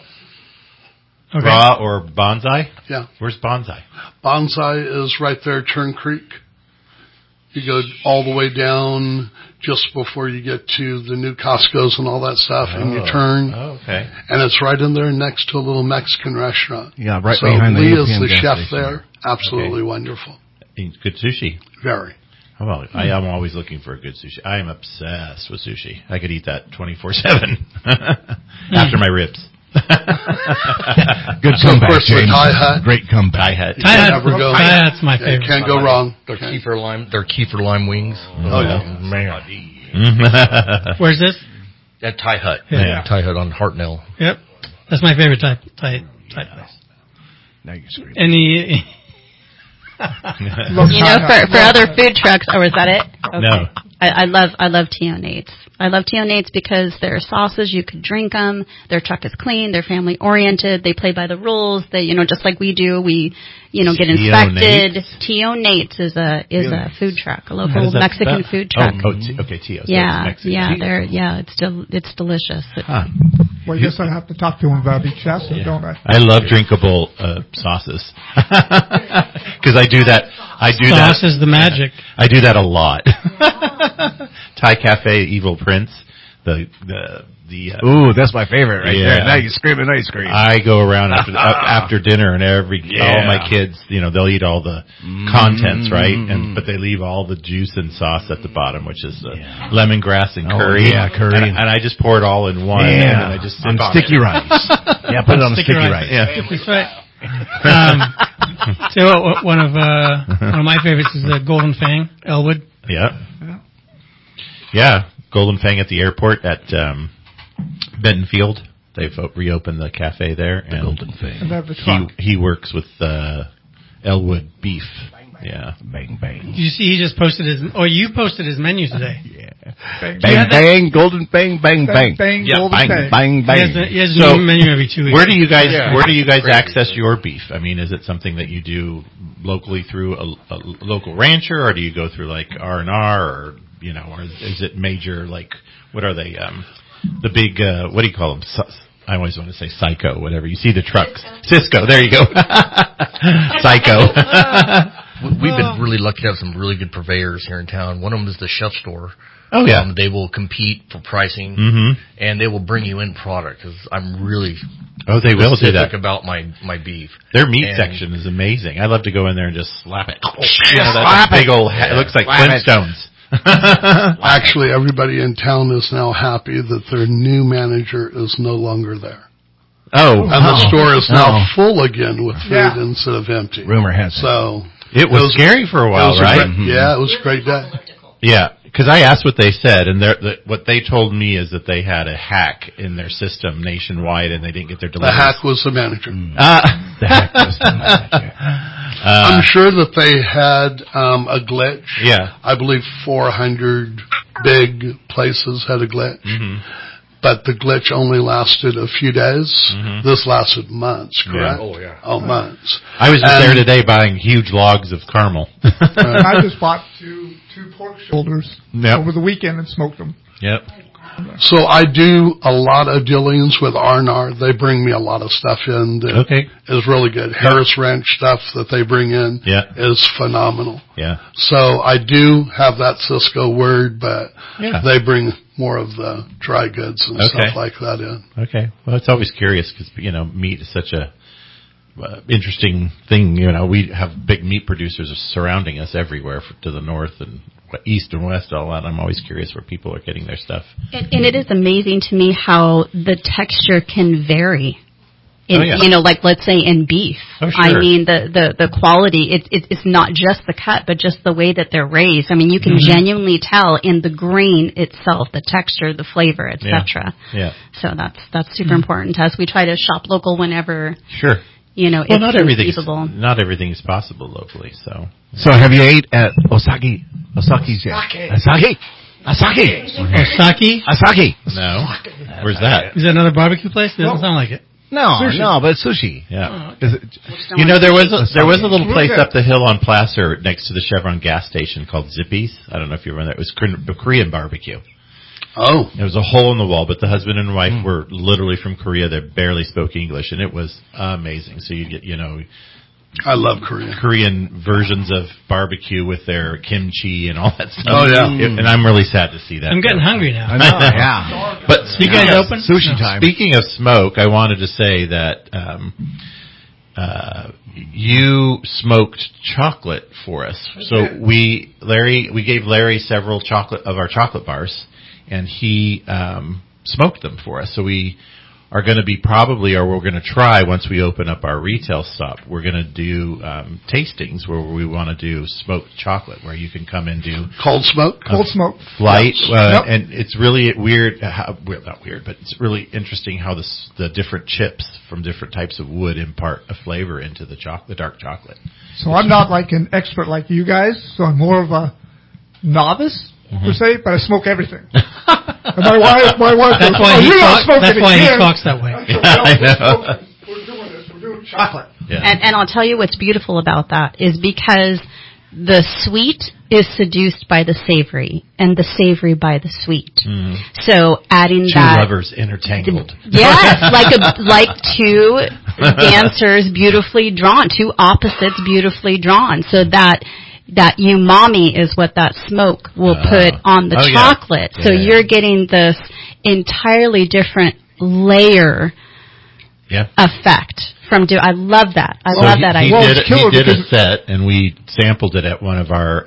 Okay. Raw or Bonsai? Yeah. Where's Bonsai? Bonsai is right there, Turn Creek. You go all the way down just before you get to the new Costco's and all that stuff, and you turn. Oh, okay. And it's right in there next to a little Mexican restaurant. Yeah, right behind the Lee European is the chef station. there. Absolutely wonderful. Good sushi. Very. Well, I am always looking for a good sushi. I am obsessed with sushi. I could eat that 24/7 after my ribs. Good comeback, of course, James. the Thai Hut. Great comeback. Thai Hut's my favorite. Can't go wrong. Their kefir lime wings. Oh yeah, man. Where's this? At Thai Hut. Yeah. Thai Hut on Hartnell. Yep, that's my favorite Thai place. Now you're screaming. Any. For other food trucks, or is that it? Okay. No. I love Tio Nate's. I love Tio Nate's because their sauces, you could drink them. Their truck is clean. They're family oriented. They play by the rules. They, just like we do, we, get inspected. Tio Nate's is a food truck, a local Mexican food truck. Okay, Tio. So it's delicious. Well, I guess I have to talk to him about each Shasta, don't I? I love drinkable sauces because I do that. I do Sauce that. is the magic. I do that a lot. Thai Cafe, Evil Prince. Ooh, that's my favorite right there. Now you scream and I scream. I go around after dinner and all my kids, they'll eat all the contents, right? But they leave all the juice and sauce at the bottom, which is lemongrass and curry. Curry. And I just pour it all in one. Yeah. And I just on sticky rice. Put it on sticky rice. Yeah. That's right. So one of my favorites is the Golden Fang, Elwood. Yeah. Golden Fang at the airport at Bentonfield. They've reopened the cafe there. The Golden Fang. And they have the truck. He works with Elwood beef. Yeah. Bang, bang. Did you see he just posted you posted his menu today. Bang, bang, Golden Fang, bang, bang. Bang, Golden Fang. Bang, bang. He has a new menu every 2 weeks. Where do you guys access your beef? I mean, is it something that you do locally through a local rancher, or do you go through like R&R, or or is it major, like, what are they, the big, what do you call them? I always want to say Psycho, whatever. You see the trucks. Cisco, there you go. Psycho. We've been really lucky to have some really good purveyors here in town. One of them is the Chef Store. Oh, yeah. They will compete for pricing, and they will bring you in product, because I'm really they will do that about my beef. Their meat section is amazing. I love to go in there and just slap it. That's big old, it looks like Flintstones. Actually, everybody in town is now happy that their new manager is no longer there. And the store is now full again with food instead of empty. Rumor has it. So it was scary for a while, right? It was a great day. Yeah, because I asked what they said, and what they told me is that they had a hack in their system nationwide, and they didn't get their deliveries. The hack was the manager. The hack was the manager. I'm sure that they had a glitch. Yeah. I believe 400 big places had a glitch. But the glitch only lasted a few days. This lasted months, correct? Yeah. Oh, months. I was just there today buying huge logs of caramel. I just bought two pork shoulders over the weekend and smoked them. Yep. So I do a lot of dealings with R&R. They bring me a lot of stuff in that is really good. Harris Ranch stuff that they bring in is phenomenal. Yeah. So I do have that Cisco word, but they bring more of the dry goods and stuff like that in. Okay. Well, it's always curious because, meat is such a interesting thing. We have big meat producers surrounding us everywhere to the north and east and west, all that. I'm always curious where people are getting their stuff. And it is amazing to me how the texture can vary. Like let's say in beef. Oh, sure. I mean the quality. It's not just the cut, but just the way that they're raised. I mean, you can genuinely tell in the grain itself, the texture, the flavor, etc. Yeah. So that's super important to us. We try to shop local whenever. Sure. It's feasible. Not everything is possible locally. So have you ate at Osaki's yet? Asaki. No. Where's that? Is that another barbecue place? It doesn't sound like it. No, but it's sushi. Yeah. There was a little place up the hill on Placer next to the Chevron gas station called Zippy's. I don't know if you remember that. It was Korean barbecue. Oh. It was a hole in the wall, but the husband and wife were literally from Korea. They barely spoke English, and it was amazing. So you get, I love Korean versions of barbecue with their kimchi and all that stuff. Oh, yeah. And I'm really sad to see that. I'm getting hungry now. I know, yeah. But you guys open? Sushi time. Speaking of smoke, I wanted to say that you smoked chocolate for us. So we gave Larry several of our chocolate bars, and he smoked them for us. So we are going to be we're going to try once we open up our retail shop. We're going to do tastings where we want to do smoked chocolate, where you can come and do cold smoke flight, and it's really weird. Not weird, but it's really interesting how the different chips from different types of wood impart a flavor into the dark chocolate. So I'm not like an expert like you guys. So I'm more of a novice. Per se, but I smoke everything. And my wife that's why he talks that way. I know. We're doing this. We're doing chocolate. Yeah. And I'll tell you what's beautiful about that is because the sweet is seduced by the savory, and the savory by the sweet. So adding two lovers intertangled. Yes, like two dancers beautifully drawn, two opposites beautifully drawn, so that that umami is what that smoke will put on the chocolate. Yeah. So you're getting this entirely different layer effect from I love that. I love that idea. He did a set, and we sampled it at one of our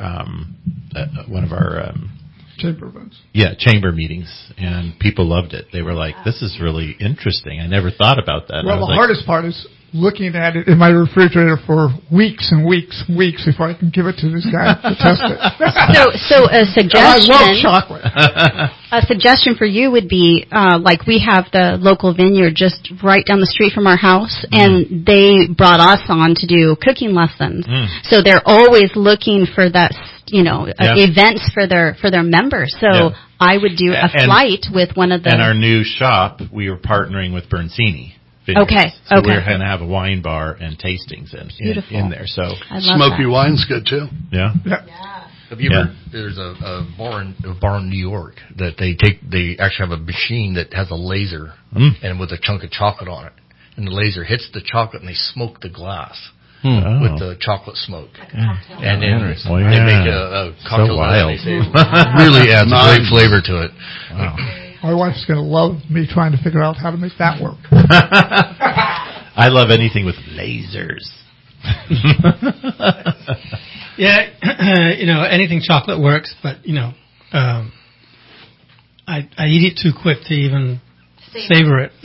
chamber events. Yeah, chamber meetings, and people loved it. They were like, "This is really interesting. I never thought about that." Well, the hardest part is looking at it in my refrigerator for weeks and weeks and weeks before I can give it to this guy to test it. So a suggestion. I love chocolate. A suggestion for you would be, like we have the local vineyard just right down the street from our house, and they brought us on to do cooking lessons. So they're always looking for that, events for their members. So I would do a flight with one of the. And our new shop, we were partnering with Bernzini. Okay. So we're going to have a wine bar and tastings in there. So smoky wine's good too. Yeah. Have you ever? There's a bar in New York that they actually have a machine that has a laser and with a chunk of chocolate on it, and the laser hits the chocolate and they smoke the glass with the chocolate smoke, and then they make a cocktail. So wild. And they say it really adds a great flavor to it. Wow. My wife's going to love me trying to figure out how to make that work. I love anything with lasers. Anything chocolate works, but I eat it too quick to even savor it.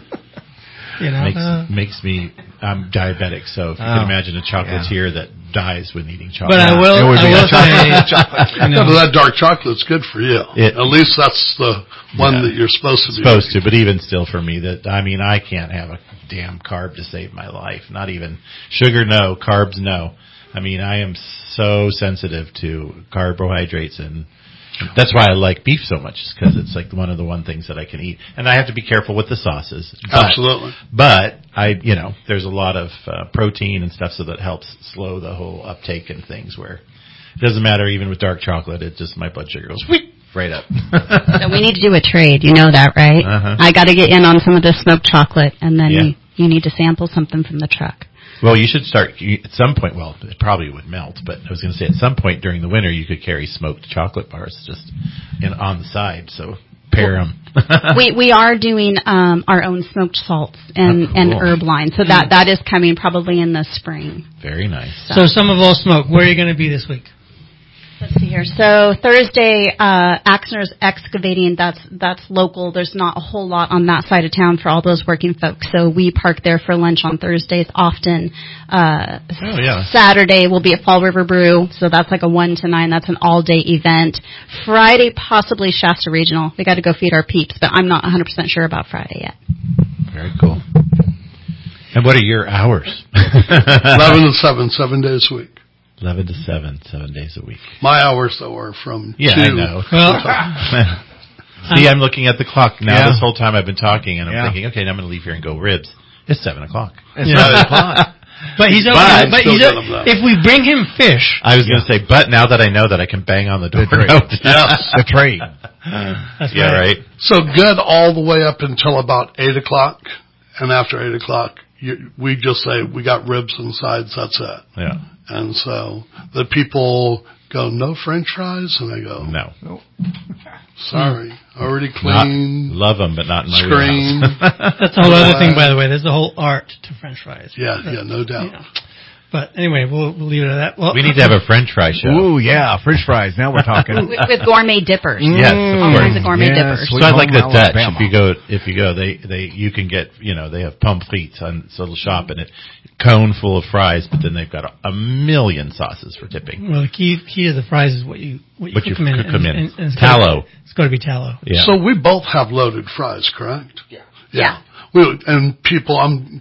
Makes me. I'm diabetic, so if you can imagine a chocolatier that dies when eating chocolate. But I will say, that dark chocolate's good for you. At least that's the one that you're supposed to be. But even still, for me, I can't have a damn carb to save my life. Not even sugar, no. Carbs, no. I am so sensitive to carbohydrates, and that's why I like beef so much, because it's like one of the things that I can eat. And I have to be careful with the sauces. Absolutely. But there's a lot of protein and stuff, so that helps slow the whole uptake and things, where it doesn't matter even with dark chocolate, it just, my blood sugar goes right up. So we need to do a trade. You know that, right? I got to get in on some of the smoked chocolate, and then you need to sample something from the truck. Well, you should start at some point. Well, it probably would melt, but I was going to say at some point during the winter you could carry smoked chocolate bars just on the side. So pair them. we are doing our own smoked salts and herb line, so that is coming probably in the spring. Very nice. So some of all smoke. Where are you going to be this week? Let's see here. So Thursday, Axner's Excavating, that's local. There's not a whole lot on that side of town for all those working folks. So we park there for lunch on Thursdays often. Saturday we'll be at Fall River Brew. So that's like a 1 to 9. That's an all-day event. Friday, possibly Shasta Regional. We got to go feed our peeps, but I'm not 100% sure about Friday yet. Very cool. And what are your hours? 11 to 7, 7 days a week. 11 to 7, 7 days a week. My hours, though, are from 2. I know. Well, see, I'm looking at the clock now. This whole time I've been talking, and I'm thinking, okay, now I'm going to leave here and go ribs. It's 7 o'clock. It's 7 o'clock. But if we bring him fish. I was going to say, but now that I know that I can bang on the door. The trade. That's right. So good all the way up until about 8 o'clock, and after 8 o'clock, we just say, we got ribs and sides, that's it. Yeah. And so the people go, no French fries? And I go, no. Sorry, already cleaned. Love them, but not in my screen. That's a whole other thing, by the way. There's a whole art to French fries. Yeah, no doubt. But anyway, we'll leave it at that. Well, we need to have a French fry show. Ooh, yeah, French fries. Now we're talking. with gourmet dippers. Yes, of course. Gourmet dippers. So I like the Dutch. If you go, you can get, they have pommes frites on this little shop, and cone full of fries, but then they've got a million sauces for tipping. Well, the key to the fries is what you cook them in. And tallow. It's got to be tallow. Yeah. So we both have loaded fries, correct? Yeah. And people,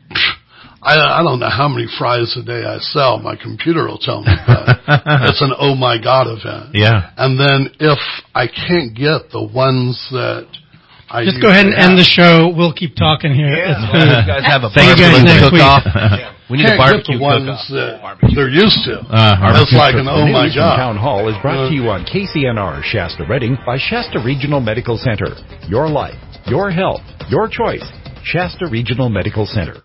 I don't know how many fries a day I sell. My computer will tell me, but it's an oh my God event. Yeah. And then if I can't get the ones that I just go ahead and end the show. We'll keep talking here. Yeah. You guys have a barbecue cook-off. We need a barbecue cook-off. They're used to. It's like an oh my God. Town Hall is brought to you on KCNR Shasta Redding by Shasta Regional Medical Center. Your life, your health, your choice. Shasta Regional Medical Center.